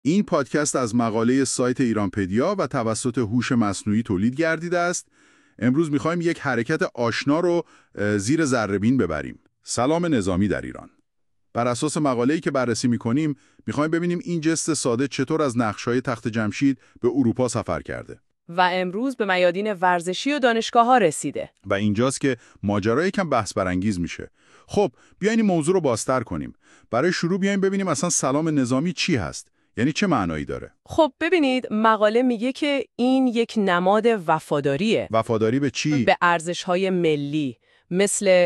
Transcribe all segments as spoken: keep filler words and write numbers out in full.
این پادکست از مقاله سایت ایرانپدیا و توسط هوش مصنوعی تولید گردیده است. امروز می‌خوایم یک حرکت آشنا رو زیر ذره‌بین ببریم. سلام نظامی در ایران. بر اساس مقاله‌ای که بررسی می‌کنیم، می‌خوایم ببینیم این جست ساده چطور از نقش‌های تخت جمشید به اروپا سفر کرده. و امروز به میادین ورزشی و دانشگاه‌ها رسیده. و اینجاست که ماجرا یکم بحث برانگیز میشه. خب، بیاین این موضوع رو بازتر کنیم. برای شروع بیاین ببینیم اصلا سلام نظامی چی هست؟ یعنی چه معنایی داره؟ خب ببینید، مقاله میگه که این یک نماد وفاداریه. وفاداری به چی؟ به ارزش‌های ملی، مثل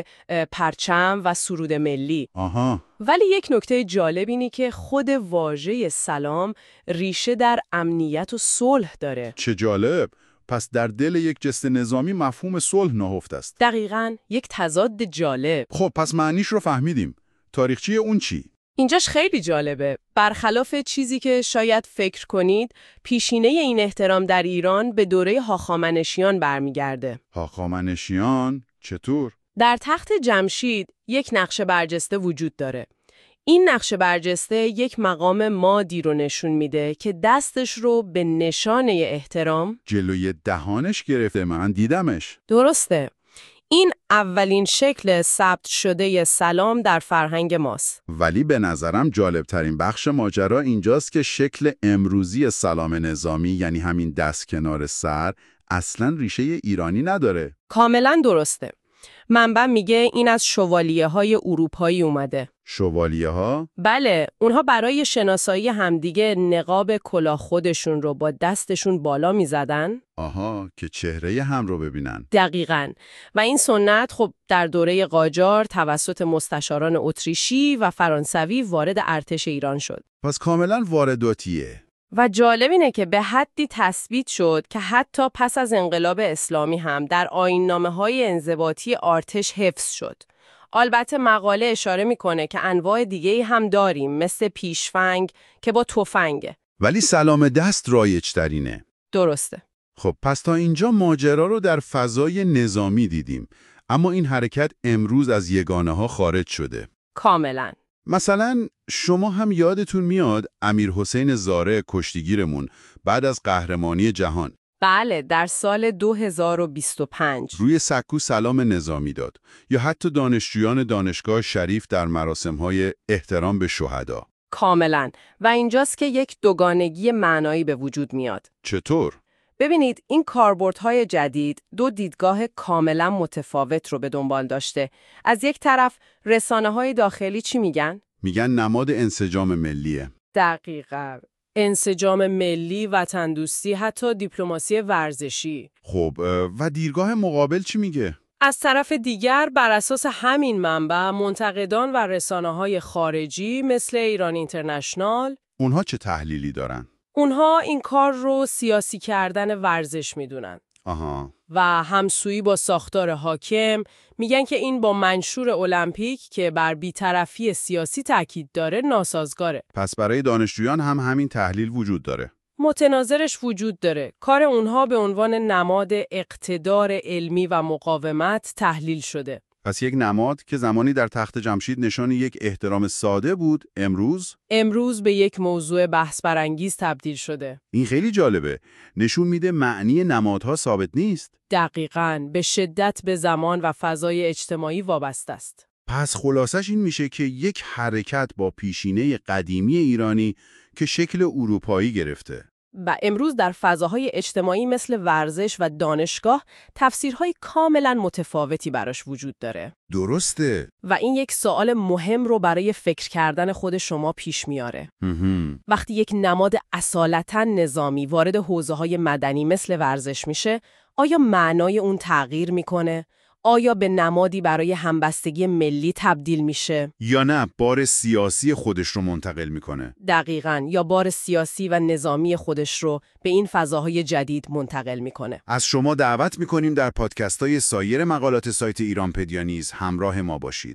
پرچم و سرود ملی. آها. ولی یک نکته جالب اینه که خود واژه سلام ریشه در امنیت و صلح داره. چه جالب! پس در دل یک جست نظامی مفهوم صلح نهفته است. دقیقاً، یک تضاد جالب. خب پس معنیش رو فهمیدیم. تاریخچه اون چی؟ اینجاش خیلی جالبه. برخلاف چیزی که شاید فکر کنید، پیشینه این احترام در ایران به دوره هخامنشیان برمیگرده. هخامنشیان؟ چطور؟ در تخت جمشید یک نقشه برجسته وجود داره. این نقشه برجسته یک مقام مادی رو نشون میده که دستش رو به نشانه احترام جلوی دهانش گرفته. من دیدمش. درسته. این اولین شکل ثبت شده سلام در فرهنگ ماست. ولی به نظرم جالبترین بخش ماجرا اینجاست که شکل امروزی سلام نظامی، یعنی همین دست کنار سر، اصلاً ریشه ایرانی نداره. کاملاً درسته. منبع میگه این از شوالیه های اروپایی اومده. شوالیه ها؟ بله، اونها برای شناسایی همدیگه نقاب کلاه خودشون رو با دستشون بالا میزدن. آها، که چهره هم رو ببینن. دقیقاً. و این سنت خب در دوره قاجار توسط مستشاران اتریشی و فرانسوی وارد ارتش ایران شد. پس کاملاً وارداتیه. و جالب اینه که به حدی تثبیت شد که حتی پس از انقلاب اسلامی هم در آیین‌نامه‌های انضباطی ارتش حفظ شد. البته مقاله اشاره میکنه که انواع دیگه‌ای هم داریم، مثل پیشفنگ که با تفنگه. ولی سلام دست رایج ترینه. درسته. خب پس تا اینجا ماجرا رو در فضای نظامی دیدیم، اما این حرکت امروز از یگانه‌ها خارج شده. کاملاً. مثلا شما هم یادتون میاد امیر حسین زاره کشتیگیرمون بعد از قهرمانی جهان، بله، در سال دو هزار و بیست و پنج روی سکو سلام نظامی داد، یا حتی دانشجویان دانشگاه شریف در مراسم‌های احترام به شهدا. کاملاً. و اینجاست که یک دوگانگی معنایی به وجود میاد. چطور؟ ببینید، این کاربردهای جدید دو دیدگاه کاملا متفاوت رو به دنبال داشته. از یک طرف رسانه‌های داخلی چی میگن؟ میگن نماد انسجام ملیه. دقیقاً. انسجام ملی، وطن دوستی، حتی دیپلماسی ورزشی. خب و دیدگاه مقابل چی میگه؟ از طرف دیگر بر اساس همین منبع منتقدان و رسانه‌های خارجی مثل ایران اینترنشنال، اونها چه تحلیلی دارن؟ اونها این کار رو سیاسی کردن ورزش میدونن. آها. و همسویی با ساختار حاکم، میگن که این با منشور المپیک که بر بی‌طرفی سیاسی تاکید داره ناسازگاره. پس برای دانشجویان هم همین تحلیل وجود داره. متناظرش وجود داره. کار اونها به عنوان نماد اقتدار علمی و مقاومت تحلیل شده. پس یک نماد که زمانی در تخت جمشید نشان یک احترام ساده بود، امروز امروز به یک موضوع بحث برانگیز تبدیل شده. این خیلی جالبه. نشون میده معنی نمادها ثابت نیست. دقیقاً، به شدت به زمان و فضای اجتماعی وابسته است. پس خلاصش این میشه که یک حرکت با پیشینه قدیمی ایرانی که شکل اروپایی گرفته. و امروز در فضاهای اجتماعی مثل ورزش و دانشگاه تفسیرهای کاملا متفاوتی براش وجود داره. درسته. و این یک سوال مهم رو برای فکر کردن خود شما پیش میاره. وقتی یک نماد اصالتاً نظامی وارد حوزه‌های مدنی مثل ورزش میشه، آیا معنای اون تغییر میکنه؟ آیا به نمادی برای همبستگی ملی تبدیل میشه؟ یا نه بار سیاسی خودش رو منتقل میکنه؟ دقیقاً، یا بار سیاسی و نظامی خودش رو به این فضاهای جدید منتقل میکنه. از شما دعوت میکنیم در پادکست‌های سایر مقالات سایت ایرانپدیا نیز همراه ما باشید.